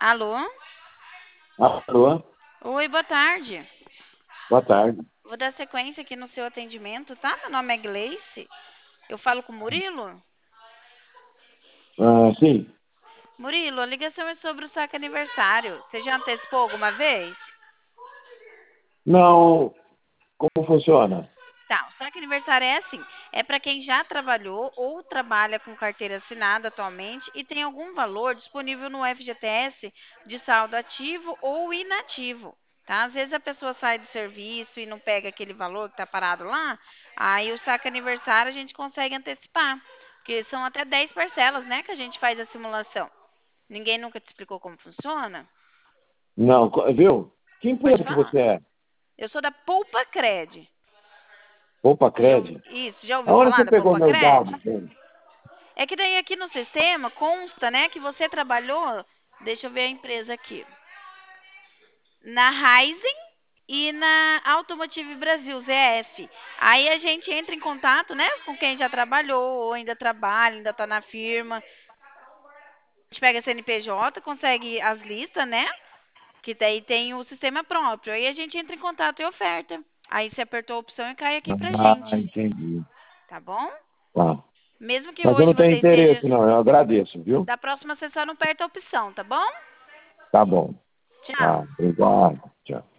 Alô? Alô, Oi, boa tarde. boa tarde. Vou dar sequência aqui no seu atendimento, tá? Meu nome é Gleice. Eu falo com o Murilo? Sim, Murilo, a ligação é sobre o saque aniversário. Você já antecipou alguma vez? não, como funciona? Tá, o saque aniversário é assim, é para quem já trabalhou ou trabalha com carteira assinada atualmente e tem algum valor disponível no FGTS de saldo ativo ou inativo, tá? Às vezes a pessoa sai do serviço e não pega aquele valor que está parado lá, aí o saque aniversário a gente consegue antecipar, porque são até 10 parcelas, né, que a gente faz a simulação. Ninguém nunca te explicou como funciona? Não, viu? Que Pode empresa que falar. você é? Eu sou da Poupa Cred. Poupa Você já, Cred? isso, já ouviu Aonde falar você da pegou Poupa meus Cred? dados, gente? É que daí aqui no sistema consta, né, que você trabalhou, deixa eu ver a empresa aqui, na Raizen e na Automotive Brasil, ZF. Aí a gente entra em contato, né, com quem já trabalhou, ou ainda trabalha, ainda está na firma. A gente pega CNPJ, consegue as listas, né, que daí tem o sistema próprio. Aí a gente entra em contato e oferta. Aí você apertou a opção e cai aqui pra gente, Entendi. tá bom? Tá. Mesmo que Mas eu hoje não tenho você esteja, interesse, não. Eu agradeço, viu? da próxima você só não aperta a opção, tá bom? Tá bom. Tchau. Tá, obrigado. Tchau.